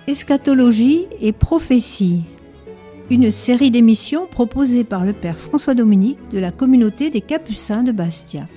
Eschatologie et prophétie, une série d'émissions proposée par le Père François Dominique de la communauté des Capucins de Bastia.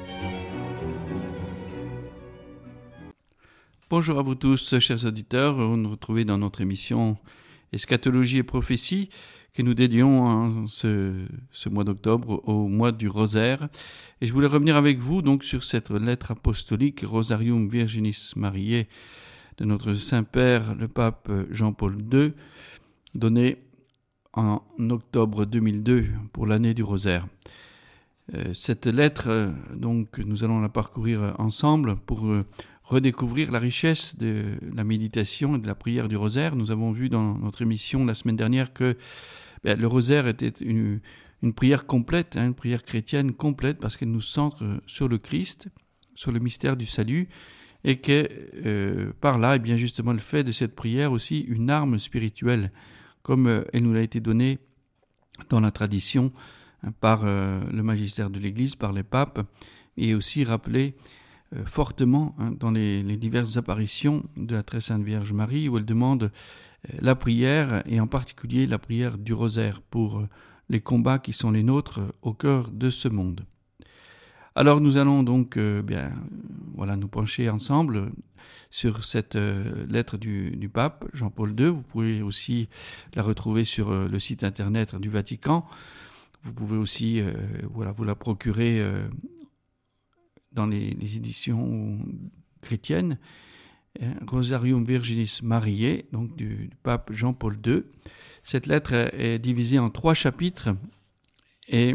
Bonjour à vous tous, chers auditeurs, vous nous retrouvez dans notre émission Eschatologie et prophétie que nous dédions ce mois d'octobre au mois du rosaire. Et je voulais revenir avec vous donc sur cette lettre apostolique Rosarium Virginis Mariae de notre Saint-Père, le pape Jean-Paul II, donnée en octobre 2002 pour l'année du rosaire. Cette lettre, donc, nous allons la parcourir ensemble pour redécouvrir la richesse de la méditation et de la prière du rosaire. Nous avons vu dans notre émission la semaine dernière que le rosaire était une prière complète, une prière chrétienne complète, parce qu'elle nous centre sur le Christ, sur le mystère du salut, et que par là, bien justement, elle fait de cette prière aussi une arme spirituelle, comme elle nous a été donnée dans la tradition par le magistère de l'Église, par les papes, et aussi rappelée fortement dans les diverses apparitions de la Très Sainte Vierge Marie, où elle demande la prière, et en particulier la prière du rosaire, pour les combats qui sont les nôtres au cœur de ce monde. Alors nous allons donc nous pencher ensemble sur cette lettre du pape Jean-Paul II. Vous pouvez aussi la retrouver sur le site internet du Vatican. Vous pouvez aussi vous la procurer dans les éditions chrétiennes. Rosarium Virginis Mariae, donc du pape Jean-Paul II. Cette lettre est divisée en 3 chapitres et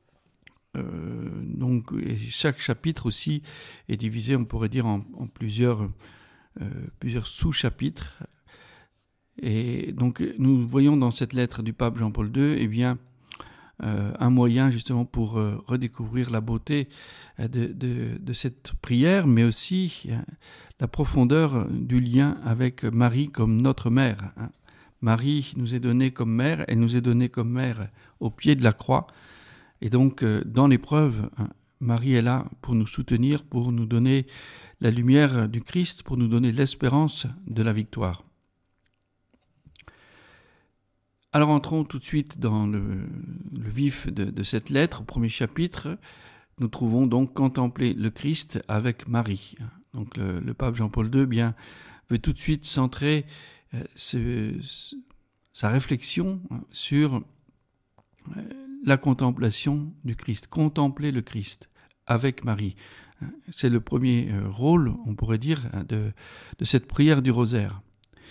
chaque chapitre aussi est divisé, on pourrait dire, en plusieurs sous-chapitres. Et donc nous voyons dans cette lettre du pape Jean-Paul II un moyen justement pour redécouvrir la beauté de cette prière, mais aussi la profondeur du lien avec Marie comme notre mère. Marie nous est donnée comme mère, elle nous est donnée comme mère au pied de la croix. Et donc, dans l'épreuve, Marie est là pour nous soutenir, pour nous donner la lumière du Christ, pour nous donner l'espérance de la victoire. Alors, entrons tout de suite dans le vif de cette lettre. Au premier chapitre, nous trouvons donc contempler le Christ avec Marie. Donc, le pape Jean-Paul II veut tout de suite centrer sa réflexion sur la contemplation du Christ, contempler le Christ avec Marie. C'est le premier rôle, on pourrait dire, de cette prière du rosaire.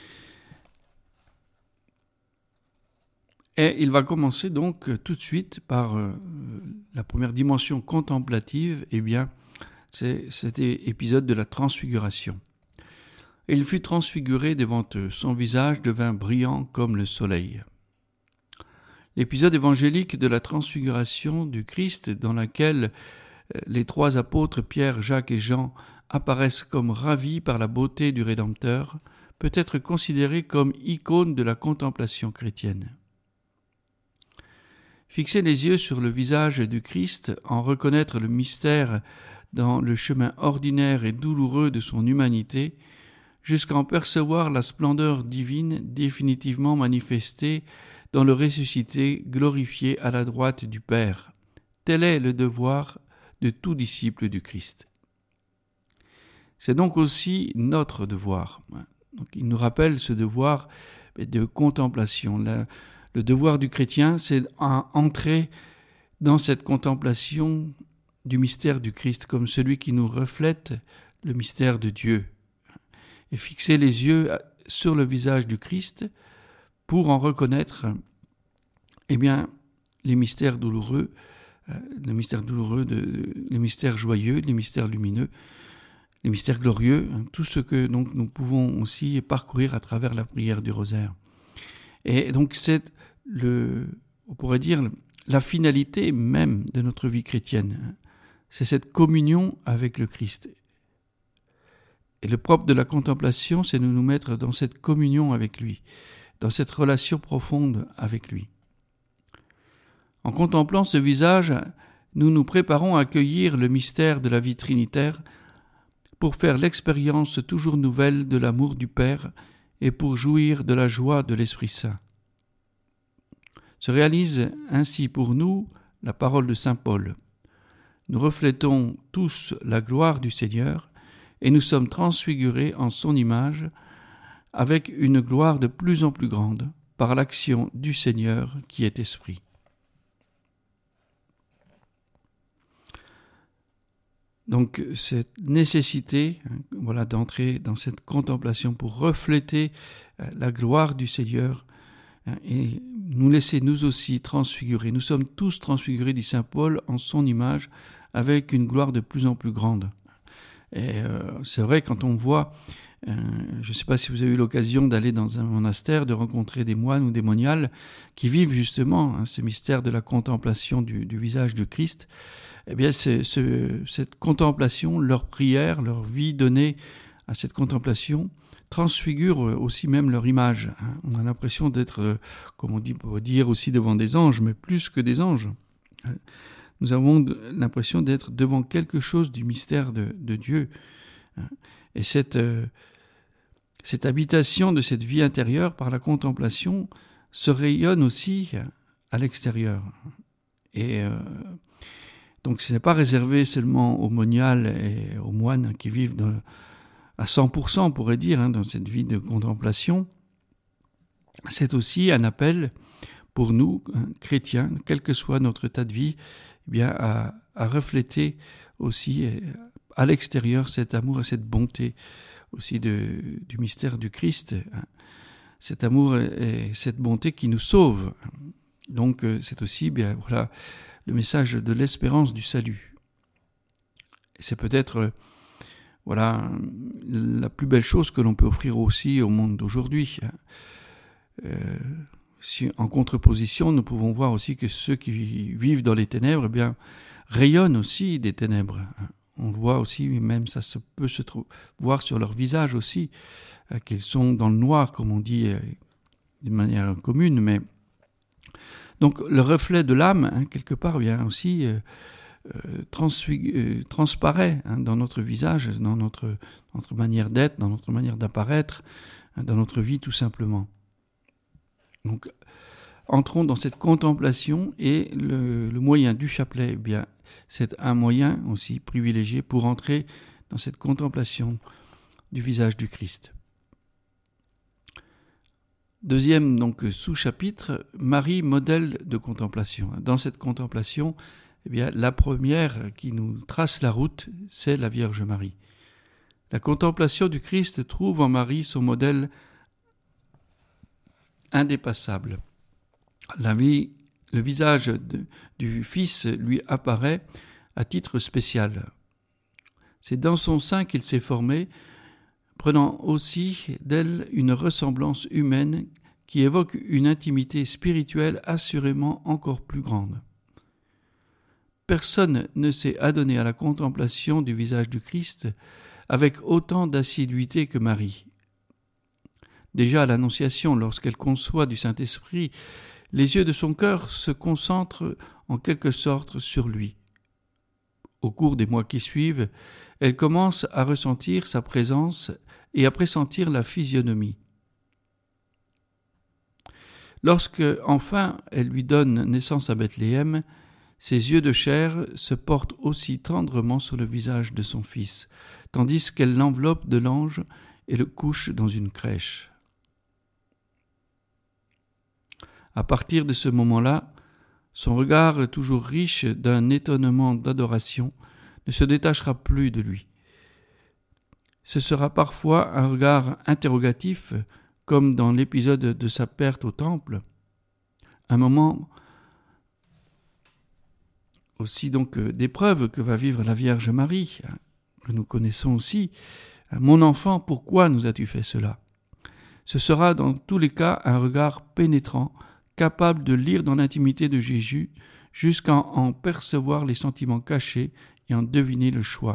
Et il va commencer donc tout de suite par la première dimension contemplative, c'est cet épisode de la transfiguration. Et il fut transfiguré devant eux, son visage devint brillant comme le soleil. L'épisode évangélique de la transfiguration du Christ, dans laquelle les 3 apôtres Pierre, Jacques et Jean apparaissent comme ravis par la beauté du Rédempteur, peut être considéré comme icône de la contemplation chrétienne. Fixer les yeux sur le visage du Christ, en reconnaître le mystère dans le chemin ordinaire et douloureux de son humanité, jusqu'à en percevoir la splendeur divine définitivement manifestée dans le ressuscité glorifié à la droite du Père. Tel est le devoir de tout disciple du Christ. C'est donc aussi notre devoir. Donc, il nous rappelle ce devoir de contemplation. Le devoir du chrétien, c'est d'entrer dans cette contemplation du mystère du Christ comme celui qui nous reflète le mystère de Dieu. Et fixer les yeux sur le visage du Christ pour en reconnaître les mystères douloureux, les mystères joyeux, les mystères lumineux, les mystères glorieux, tout ce que donc nous pouvons aussi parcourir à travers la prière du rosaire. Et donc c'est on pourrait dire, la finalité même de notre vie chrétienne. C'est cette communion avec le Christ. Et le propre de la contemplation, c'est de nous mettre dans cette communion avec lui, dans cette relation profonde avec lui. En contemplant ce visage, nous nous préparons à accueillir le mystère de la vie trinitaire pour faire l'expérience toujours nouvelle de l'amour du Père et pour jouir de la joie de l'Esprit Saint. Se réalise ainsi pour nous la parole de saint Paul. Nous reflétons tous la gloire du Seigneur et nous sommes transfigurés en son image avec une gloire de plus en plus grande par l'action du Seigneur qui est Esprit. Donc cette nécessité d'entrer dans cette contemplation pour refléter la gloire du Seigneur et nous laisser nous aussi transfigurer. Nous sommes tous transfigurés, dit saint Paul, en son image avec une gloire de plus en plus grande. Et c'est vrai, quand on voit, je ne sais pas si vous avez eu l'occasion d'aller dans un monastère, de rencontrer des moines ou des moniales qui vivent justement ce mystère de la contemplation du visage du Christ. Eh bien, cette contemplation, leur prière, leur vie donnée à cette contemplation transfigure aussi même leur image. On a l'impression d'être, comme on peut dire aussi devant des anges, mais plus que des anges. Nous avons l'impression d'être devant quelque chose du mystère de Dieu. Et cette habitation de cette vie intérieure par la contemplation se rayonne aussi à l'extérieur. Et donc ce n'est pas réservé seulement aux moniales et aux moines qui vivent à 100%, on pourrait dire, dans cette vie de contemplation. C'est aussi un appel pour nous, chrétiens, quel que soit notre état de vie, eh bien, à refléter aussi à l'extérieur cet amour et cette bonté aussi du mystère du Christ. Cet amour et cette bonté qui nous sauvent. Donc c'est aussi le message de l'espérance du salut. Et c'est peut-être la plus belle chose que l'on peut offrir aussi au monde d'aujourd'hui. Si en contreposition, nous pouvons voir aussi que ceux qui vivent dans les ténèbres, eh bien, rayonnent aussi des ténèbres. On voit aussi, même ça peut se voir sur leur visage aussi, qu'ils sont dans le noir, comme on dit de manière commune. Mais donc le reflet de l'âme, quelque part, vient aussi transparaît dans notre visage, dans notre manière d'être, dans notre manière d'apparaître, dans notre vie tout simplement. Donc, entrons dans cette contemplation et le moyen du chapelet, eh bien, c'est un moyen aussi privilégié pour entrer dans cette contemplation du visage du Christ. Deuxième donc sous-chapitre, Marie, modèle de contemplation. Dans cette contemplation, eh bien, la première qui nous trace la route, c'est la Vierge Marie. La contemplation du Christ trouve en Marie son modèle indépassable. Le visage du Fils lui apparaît à titre spécial. C'est dans son sein qu'il s'est formé, prenant aussi d'elle une ressemblance humaine qui évoque une intimité spirituelle assurément encore plus grande. Personne ne s'est adonné à la contemplation du visage du Christ avec autant d'assiduité que Marie. Déjà à l'Annonciation, lorsqu'elle conçoit du Saint-Esprit, les yeux de son cœur se concentrent en quelque sorte sur lui. Au cours des mois qui suivent, elle commence à ressentir sa présence et à pressentir la physionomie. Lorsque, enfin, elle lui donne naissance à Bethléem, ses yeux de chair se portent aussi tendrement sur le visage de son fils, tandis qu'elle l'enveloppe de l'ange et le couche dans une crèche. À partir de ce moment-là, son regard, toujours riche d'un étonnement d'adoration, ne se détachera plus de lui. Ce sera parfois un regard interrogatif, comme dans l'épisode de sa perte au temple, un moment aussi donc d'épreuve que va vivre la Vierge Marie, que nous connaissons aussi. « Mon enfant, pourquoi nous as-tu fait cela ?» Ce sera dans tous les cas un regard pénétrant, capable de lire dans l'intimité de Jésus, jusqu'à en percevoir les sentiments cachés et en deviner le choix.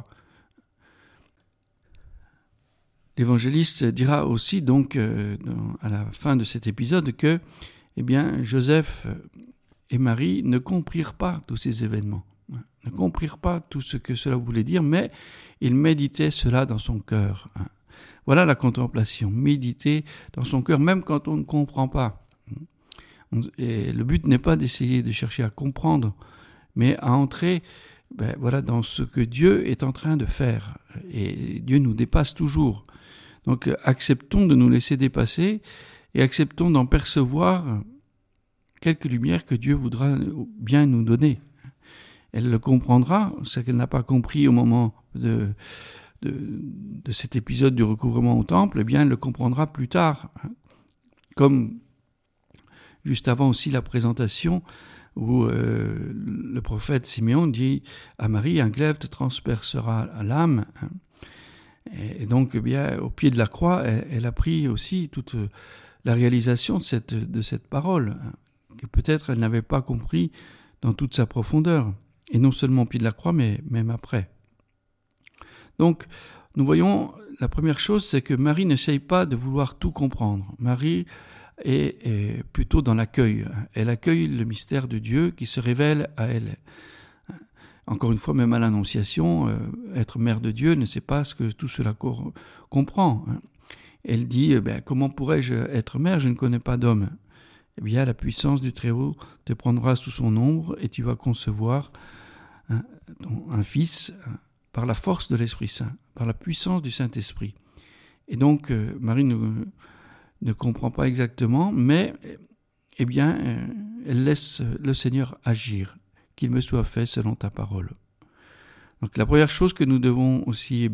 L'évangéliste dira aussi donc à la fin de cet épisode que Joseph et Marie ne comprirent pas tous ces événements, ne comprirent pas tout ce que cela voulait dire, mais ils méditaient cela dans son cœur. Voilà la contemplation, méditer dans son cœur, même quand on ne comprend pas. Et le but n'est pas d'essayer de chercher à comprendre, mais à entrer dans ce que Dieu est en train de faire. Et Dieu nous dépasse toujours. Donc acceptons de nous laisser dépasser et acceptons d'en percevoir quelques lumières que Dieu voudra bien nous donner. Elle le comprendra, ce qu'elle n'a pas compris au moment de cet épisode du recouvrement au temple, eh bien elle le comprendra plus tard. Comme juste avant aussi la présentation où le prophète Siméon dit à Marie, un glaive te transpercera l'âme. Et donc, au pied de la croix, elle a pris aussi toute la réalisation de cette parole, que peut-être elle n'avait pas compris dans toute sa profondeur. Et non seulement au pied de la croix, mais même après. Donc, nous voyons, la première chose, c'est que Marie n'essaye pas de vouloir tout comprendre. Marie est plutôt dans l'accueil. Elle accueille le mystère de Dieu qui se révèle à elle. Encore une fois, même à l'Annonciation, être mère de Dieu ne sait pas ce que tout cela comprend. Elle dit, comment pourrais-je être mère? Je ne connais pas d'homme. Eh bien, la puissance du Très-Haut te prendra sous son ombre et tu vas concevoir un fils par la force de l'Esprit Saint, par la puissance du Saint-Esprit. Et donc, Marie ne comprend pas exactement, mais elle laisse le Seigneur agir. Qu'il me soit fait selon ta parole. Donc la première chose que nous devons aussi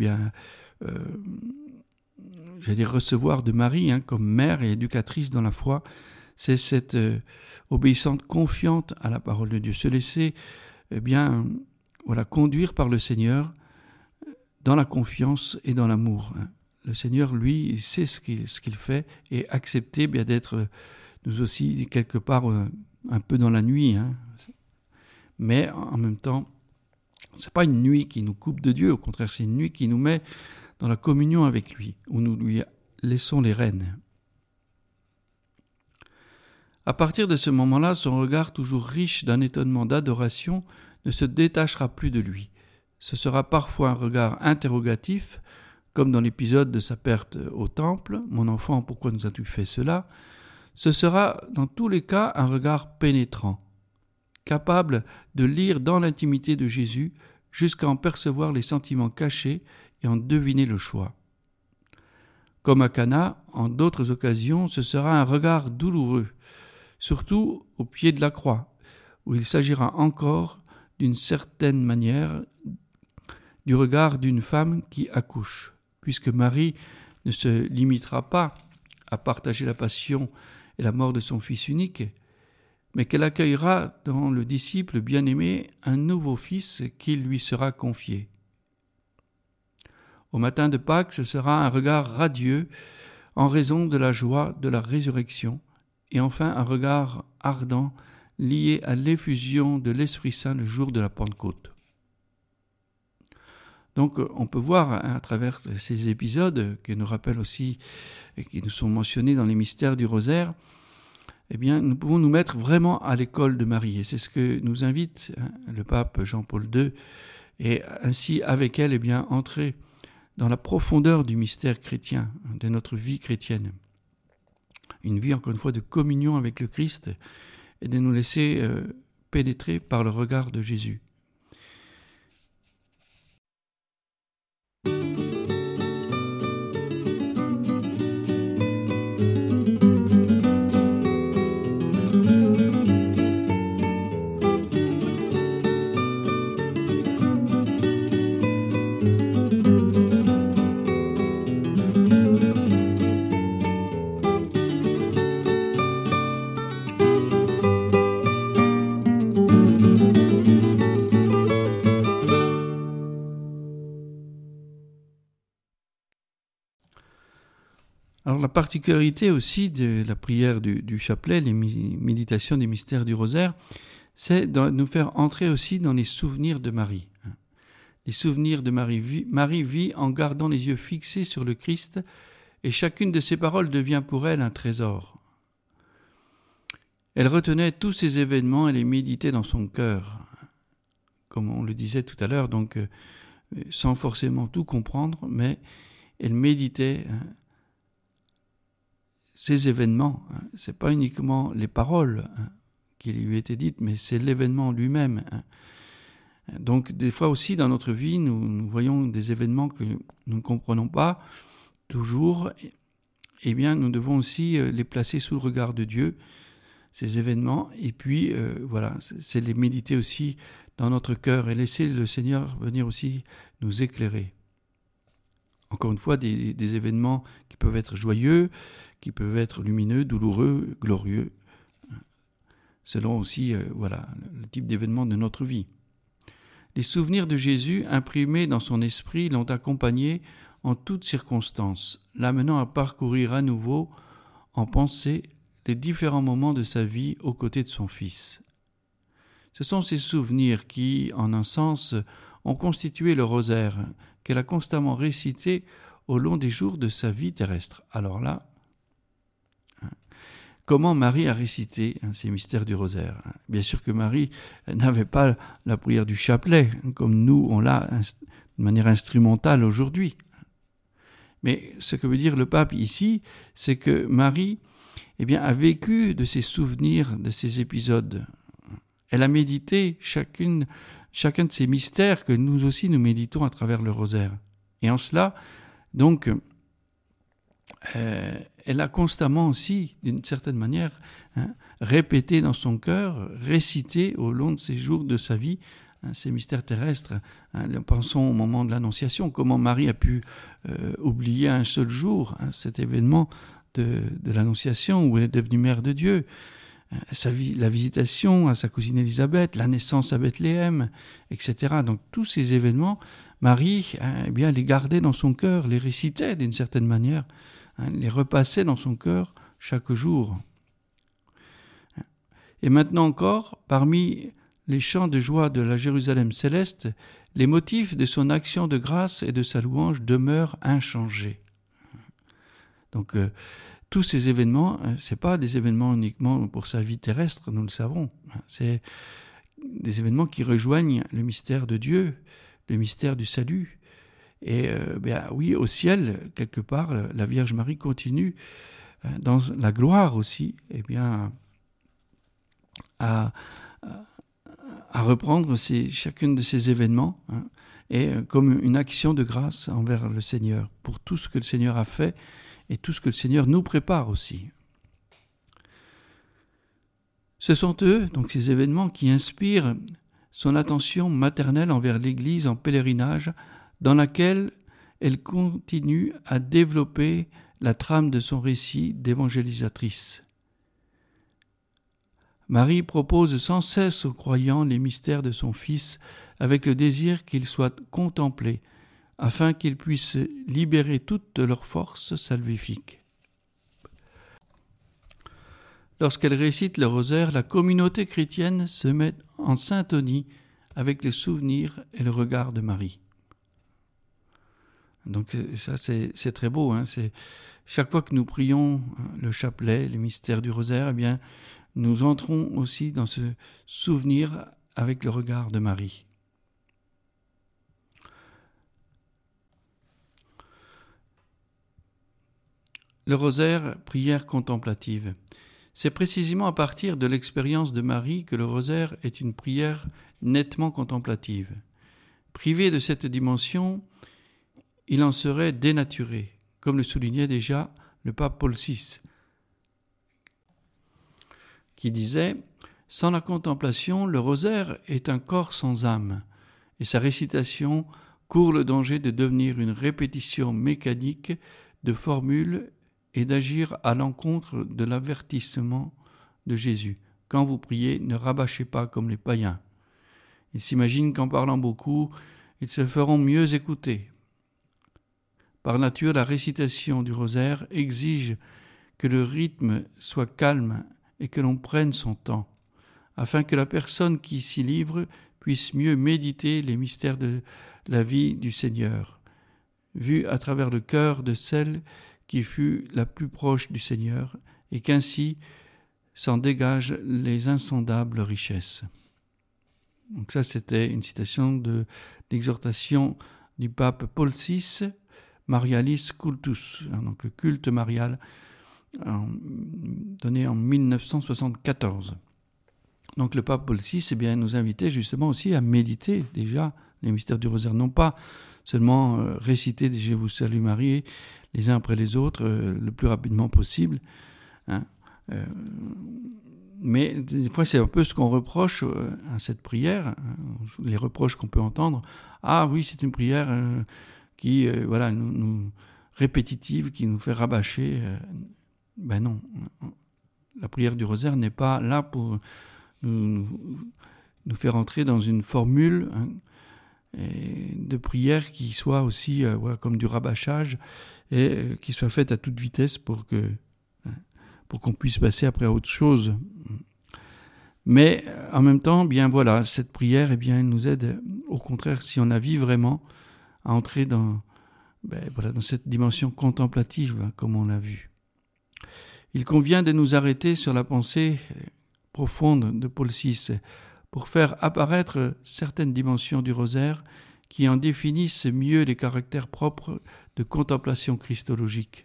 recevoir de Marie comme mère et éducatrice dans la foi, c'est cette obéissante confiante à la parole de Dieu, se laisser conduire par le Seigneur dans la confiance et dans l'amour. Le Seigneur, lui, il sait ce qu'il fait et accepter d'être nous aussi quelque part un peu dans la nuit. Mais en même temps, c'est pas une nuit qui nous coupe de Dieu, au contraire, c'est une nuit qui nous met dans la communion avec lui, où nous lui laissons les rênes. À partir de ce moment-là, son regard toujours riche d'un étonnement d'adoration ne se détachera plus de lui. Ce sera parfois un regard interrogatif, comme dans l'épisode de sa perte au temple, « Mon enfant, pourquoi nous as-tu fait cela ?» Ce sera dans tous les cas un regard pénétrant, capable de lire dans l'intimité de Jésus jusqu'à en percevoir les sentiments cachés et en deviner le choix. Comme à Cana, en d'autres occasions, ce sera un regard douloureux, surtout au pied de la croix, où il s'agira encore, d'une certaine manière, du regard d'une femme qui accouche, puisque Marie ne se limitera pas à partager la passion et la mort de son Fils unique, mais qu'elle accueillera dans le disciple bien-aimé un nouveau fils qui lui sera confié. Au matin de Pâques, ce sera un regard radieux en raison de la joie de la résurrection, et enfin un regard ardent lié à l'effusion de l'Esprit Saint le jour de la Pentecôte. Donc on peut voir à travers ces épisodes qui nous rappellent aussi et qui nous sont mentionnés dans les mystères du rosaire, nous pouvons nous mettre vraiment à l'école de Marie. Et c'est ce que nous invite le pape Jean-Paul II, et ainsi avec elle entrer dans la profondeur du mystère chrétien, de notre vie chrétienne. Une vie, encore une fois, de communion avec le Christ et de nous laisser pénétrer par le regard de Jésus. Alors la particularité aussi de la prière du chapelet, les méditations des mystères du rosaire, c'est de nous faire entrer aussi dans les souvenirs de Marie. Les souvenirs de Marie. Marie vit en gardant les yeux fixés sur le Christ et chacune de ses paroles devient pour elle un trésor. Elle retenait tous ces événements et les méditait dans son cœur, comme on le disait tout à l'heure, donc sans forcément tout comprendre, mais elle méditait ces événements. Ce n'est pas uniquement les paroles qui lui étaient dites, mais c'est l'événement lui-même. Donc des fois aussi dans notre vie, nous voyons des événements que nous ne comprenons pas toujours. Eh bien, nous devons aussi les placer sous le regard de Dieu, ces événements, et puis voilà, c'est les méditer aussi dans notre cœur et laisser le Seigneur venir aussi nous éclairer. Encore une fois, des événements qui peuvent être joyeux, qui peuvent être lumineux, douloureux, glorieux, selon aussi le type d'événement de notre vie. Les souvenirs de Jésus imprimés dans son esprit l'ont accompagné en toutes circonstances, l'amenant à parcourir à nouveau, en pensée, les différents moments de sa vie aux côtés de son Fils. Ce sont ces souvenirs qui, en un sens, ont constitué le rosaire qu'elle a constamment récité au long des jours de sa vie terrestre. Alors là, comment Marie a récité ces mystères du rosaire? Bien sûr que Marie n'avait pas la prière du chapelet, comme nous on l'a de manière instrumentale aujourd'hui. Mais ce que veut dire le pape ici, c'est que Marie a vécu de ses souvenirs, de ces épisodes. Elle a médité chacun de ces mystères que nous aussi nous méditons à travers le rosaire. Et en cela, donc, elle a constamment aussi, d'une certaine manière, répété dans son cœur, récité au long de ces jours de sa vie, ces mystères terrestres. Pensons au moment de l'Annonciation, comment Marie a pu oublier un seul jour cet événement de l'Annonciation où elle est devenue mère de Dieu. La visitation à sa cousine Élisabeth, la naissance à Bethléem, etc. Donc tous ces événements, Marie les gardait dans son cœur, les récitait d'une certaine manière, les repassait dans son cœur chaque jour. Et maintenant encore, parmi les chants de joie de la Jérusalem céleste, les motifs de son action de grâce et de sa louange demeurent inchangés. Donc tous ces événements, ce n'est pas des événements uniquement pour sa vie terrestre, nous le savons. C'est des événements qui rejoignent le mystère de Dieu, le mystère du salut. Et oui, au ciel, quelque part, la Vierge Marie continue dans la gloire aussi, à reprendre chacune de ces événements et comme une action de grâce envers le Seigneur pour tout ce que le Seigneur a fait et tout ce que le Seigneur nous prépare aussi. Ce sont eux, donc ces événements, qui inspirent son attention maternelle envers l'Église en pèlerinage, dans laquelle elle continue à développer la trame de son récit d'évangélisatrice. Marie propose sans cesse aux croyants les mystères de son Fils avec le désir qu'ils soient contemplés, afin qu'ils puissent libérer toute leur force salvifique. Lorsqu'elle récite le rosaire, la communauté chrétienne se met en syntonie avec les souvenirs et le regard de Marie. Donc ça, c'est très beau. C'est chaque fois que nous prions le chapelet, les mystères du rosaire, nous entrons aussi dans ce souvenir avec le regard de Marie. Le rosaire, prière contemplative. C'est précisément à partir de l'expérience de Marie que le rosaire est une prière nettement contemplative. Privé de cette dimension, il en serait dénaturé, comme le soulignait déjà le pape Paul VI, qui disait « Sans la contemplation, le rosaire est un corps sans âme, et sa récitation court le danger de devenir une répétition mécanique de formules et d'agir à l'encontre de l'avertissement de Jésus. Quand vous priez, ne rabâchez pas comme les païens. Ils s'imaginent qu'en parlant beaucoup, ils se feront mieux écouter. Par nature, la récitation du rosaire exige que le rythme soit calme et que l'on prenne son temps, afin que la personne qui s'y livre puisse mieux méditer les mystères de la vie du Seigneur, vus à travers le cœur de celle qui fut la plus proche du Seigneur, et qu'ainsi s'en dégagent les insondables richesses. Donc ça, c'était une citation de l'exhortation du pape Paul VI, Marialis Cultus, donc le culte marial, donné en 1974. Donc le pape Paul VI nous invitait justement aussi à méditer déjà les mystères du rosaire, non pas seulement réciter des Je vous salue Marie les uns après les autres le plus rapidement possible, hein, mais des fois c'est un peu ce qu'on reproche à cette prière, les reproches qu'on peut entendre. Ah oui, c'est une prière qui nous répétitive, qui nous fait rabâcher. Ben non, la prière du rosaire n'est pas là pour nous faire entrer dans une formule de prière qui soit aussi comme du rabâchage et qui soit faite à toute vitesse pour qu'on puisse passer après à autre chose. Mais en même temps, cette prière, elle nous aide, au contraire, si on la vit vraiment, à entrer dans cette dimension contemplative, comme on l'a vu. Il convient de nous arrêter sur la pensée profonde de Paul VI pour faire apparaître certaines dimensions du rosaire qui en définissent mieux les caractères propres de contemplation christologique.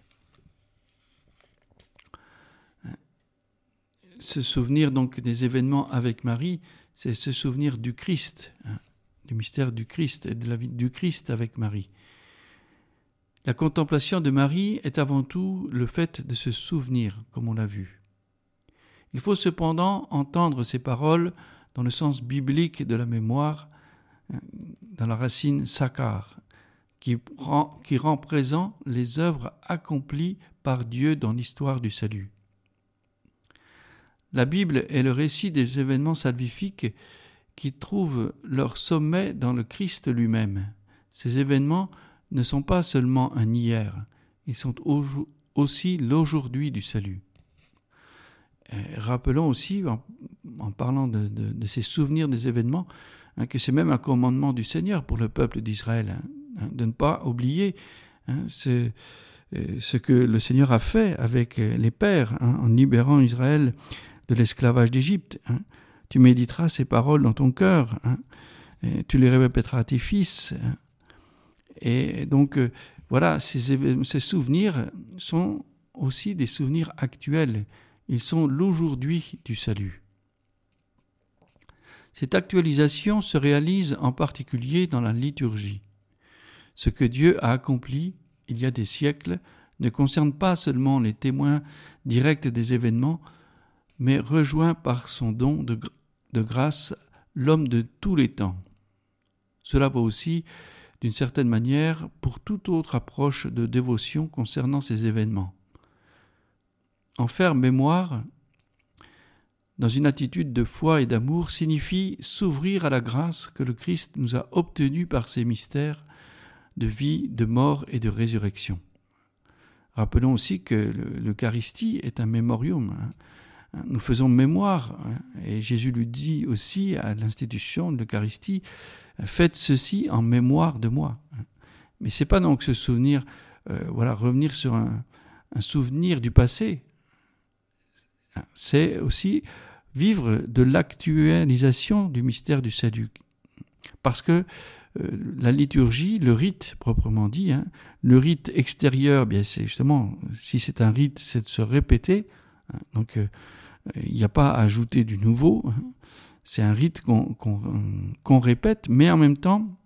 Se souvenir donc des événements avec Marie, c'est se souvenir du Christ, du mystère du Christ et de la vie du Christ avec Marie. La contemplation de Marie est avant tout le fait de se souvenir, comme on l'a vu. Il faut cependant entendre ces paroles dans le sens biblique de la mémoire, dans la racine sakar, qui rend présent les œuvres accomplies par Dieu dans l'histoire du salut. La Bible est le récit des événements salvifiques qui trouvent leur sommet dans le Christ lui-même. Ces événements ne sont pas seulement un hier, ils sont aussi l'aujourd'hui du salut. Rappelons aussi, en parlant de ces souvenirs des événements, que c'est même un commandement du Seigneur pour le peuple d'Israël, de ne pas oublier ce que le Seigneur a fait avec les pères, en libérant Israël de l'esclavage d'Égypte. Tu méditeras ces paroles dans ton cœur, tu les répéteras à tes fils. Et donc, ces souvenirs sont aussi des souvenirs actuels. Ils sont l'aujourd'hui du salut. Cette actualisation se réalise en particulier dans la liturgie. Ce que Dieu a accompli il y a des siècles ne concerne pas seulement les témoins directs des événements, mais rejoint par son don de grâce l'homme de tous les temps. Cela vaut aussi, d'une certaine manière, pour toute autre approche de dévotion concernant ces événements. En faire mémoire, dans une attitude de foi et d'amour, signifie s'ouvrir à la grâce que le Christ nous a obtenue par ses mystères de vie, de mort et de résurrection. Rappelons aussi que l'Eucharistie est un mémorium. Nous faisons mémoire, et Jésus lui dit aussi à l'institution de l'Eucharistie, faites ceci en mémoire de moi. Mais c'est pas donc se souvenir, revenir sur un souvenir du passé. C'est aussi vivre de l'actualisation du mystère du salut. Parce que la liturgie, le rite proprement dit, le rite extérieur, c'est justement, si c'est un rite, c'est de se répéter. Donc, il n'y a pas à ajouter du nouveau. C'est un rite qu'on répète, mais en même temps,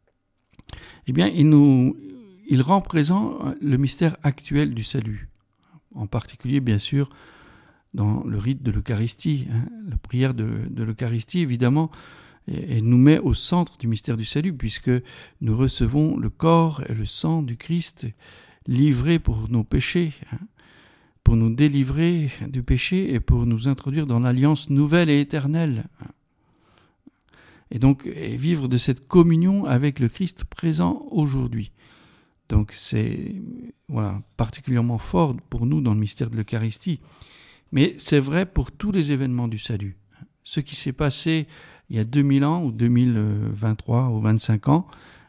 il rend présent le mystère actuel du salut. En particulier, bien sûr, dans le rite de l'Eucharistie. La prière de l'Eucharistie, évidemment, elle nous met au centre du mystère du salut, puisque nous recevons le corps et le sang du Christ livré pour nos péchés, pour nous délivrer du péché et pour nous introduire dans l'alliance nouvelle et éternelle. Et donc, vivre de cette communion avec le Christ présent aujourd'hui. Donc, c'est particulièrement fort pour nous dans le mystère de l'Eucharistie. Mais c'est vrai pour tous les événements du salut. Ce qui s'est passé il y a 2000 ans ou 2023 ou 25 ans,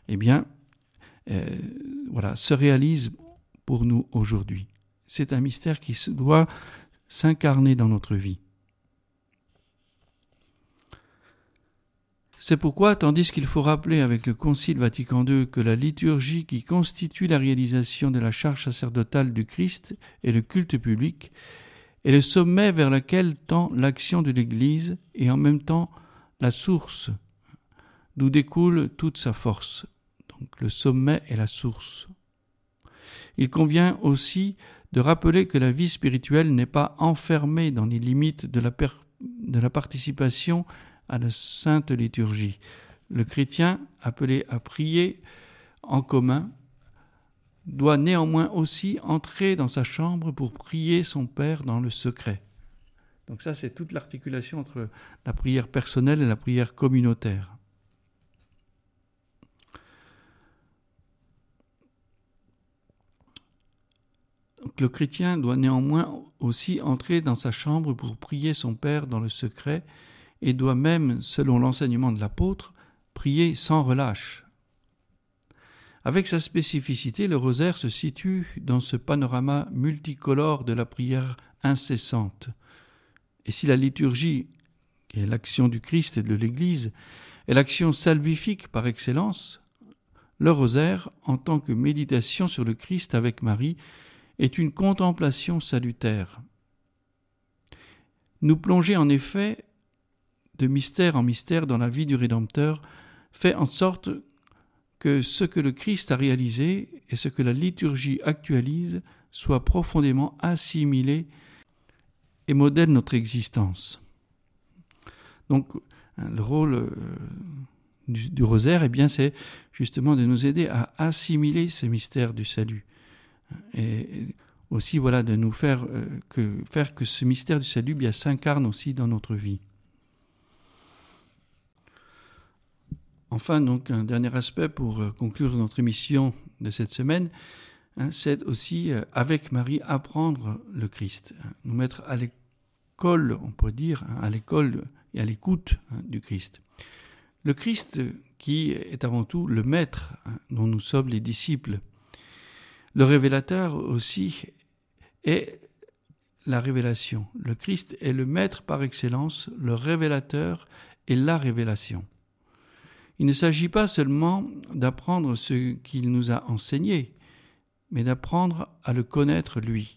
se réalise pour nous aujourd'hui. C'est un mystère qui doit s'incarner dans notre vie. C'est pourquoi, tandis qu'il faut rappeler avec le Concile Vatican II que la liturgie qui constitue la réalisation de la charge sacerdotale du Christ et le culte public est le sommet vers lequel tend l'action de l'Église et en même temps la source d'où découle toute sa force. Donc le sommet est la source. Il convient aussi de rappeler que la vie spirituelle n'est pas enfermée dans les limites de la participation à la sainte liturgie. Le chrétien, appelé à prier en commun, doit néanmoins aussi entrer dans sa chambre pour prier son Père dans le secret. Donc ça, c'est toute l'articulation entre la prière personnelle et la prière communautaire. Donc, le chrétien doit néanmoins aussi entrer dans sa chambre pour prier son Père dans le secret et doit même, selon l'enseignement de l'apôtre, prier sans relâche. Avec sa spécificité, le rosaire se situe dans ce panorama multicolore de la prière incessante. Et si la liturgie, qui est l'action du Christ et de l'Église, est l'action salvifique par excellence, le rosaire, en tant que méditation sur le Christ avec Marie, est une contemplation salutaire. Nous plonger en effet de mystère en mystère dans la vie du Rédempteur fait en sorte que ce que le Christ a réalisé et ce que la liturgie actualise soit profondément assimilé et modèle notre existence. Donc, le rôle du rosaire, c'est justement de nous aider à assimiler ce mystère du salut. Et aussi, de nous faire que ce mystère du salut s'incarne aussi dans notre vie. Enfin, donc, un dernier aspect pour conclure notre émission de cette semaine, c'est aussi, avec Marie, apprendre le Christ, nous mettre à l'école, on peut dire, à l'école et à l'écoute du Christ. Le Christ qui est avant tout le Maître dont nous sommes les disciples. Le révélateur aussi est la révélation. Le Christ est le Maître par excellence, le révélateur est la révélation. Il ne s'agit pas seulement d'apprendre ce qu'il nous a enseigné, mais d'apprendre à le connaître lui.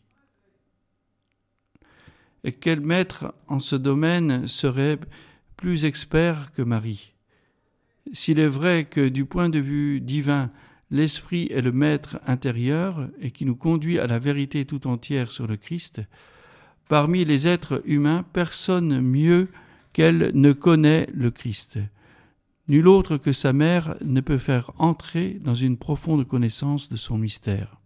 Et quel maître en ce domaine serait plus expert que Marie ? S'il est vrai que du point de vue divin, l'Esprit est le maître intérieur et qui nous conduit à la vérité tout entière sur le Christ, parmi les êtres humains, personne mieux qu'elle ne connaît le Christ. Nul autre que sa mère ne peut faire entrer dans une profonde connaissance de son mystère.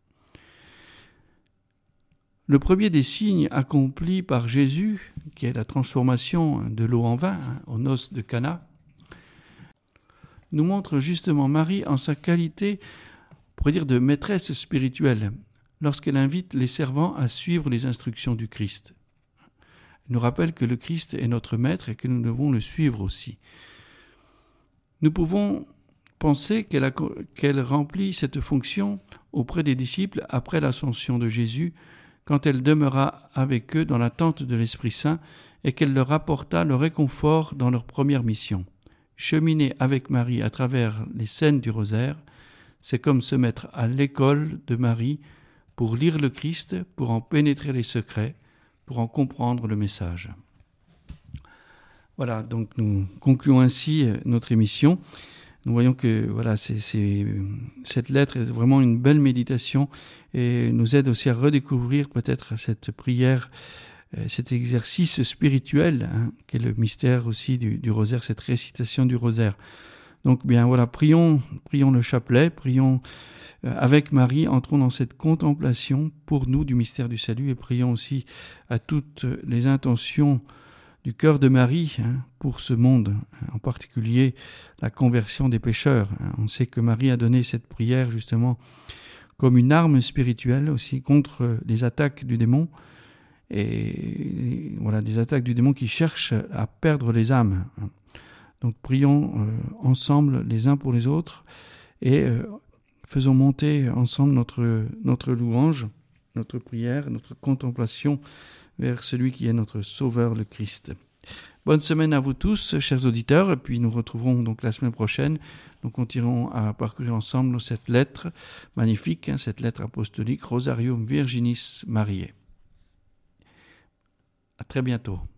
Le premier des signes accomplis par Jésus, qui est la transformation de l'eau en vin aux noces de Cana, nous montre justement Marie en sa qualité, on pourrait dire, de maîtresse spirituelle, lorsqu'elle invite les servants à suivre les instructions du Christ. Elle nous rappelle que le Christ est notre maître et que nous devons le suivre aussi. Nous pouvons penser qu'elle remplit cette fonction auprès des disciples après l'ascension de Jésus, quand elle demeura avec eux dans l'attente de l'Esprit Saint et qu'elle leur apporta le réconfort dans leur première mission. Cheminer avec Marie à travers les scènes du rosaire, c'est comme se mettre à l'école de Marie pour lire le Christ, pour en pénétrer les secrets, pour en comprendre le message. Voilà, donc nous concluons ainsi notre émission. Nous voyons que cette lettre est vraiment une belle méditation et nous aide aussi à redécouvrir peut-être cette prière, cet exercice spirituel, qui est le mystère aussi du rosaire, cette récitation du rosaire. Donc prions le chapelet, prions avec Marie, entrons dans cette contemplation pour nous du mystère du salut et prions aussi à toutes les intentions du cœur de Marie pour ce monde, en particulier la conversion des pécheurs. On sait que Marie a donné cette prière justement comme une arme spirituelle aussi contre les attaques du démon, et des attaques du démon qui cherchent à perdre les âmes. Donc prions ensemble les uns pour les autres et faisons monter ensemble notre louange, notre prière, notre contemplation vers celui qui est notre Sauveur, le Christ. Bonne semaine à vous tous, chers auditeurs, et puis nous retrouverons donc la semaine prochaine. Nous continuerons à parcourir ensemble cette lettre magnifique, cette lettre apostolique Rosarium Virginis Mariae. À très bientôt.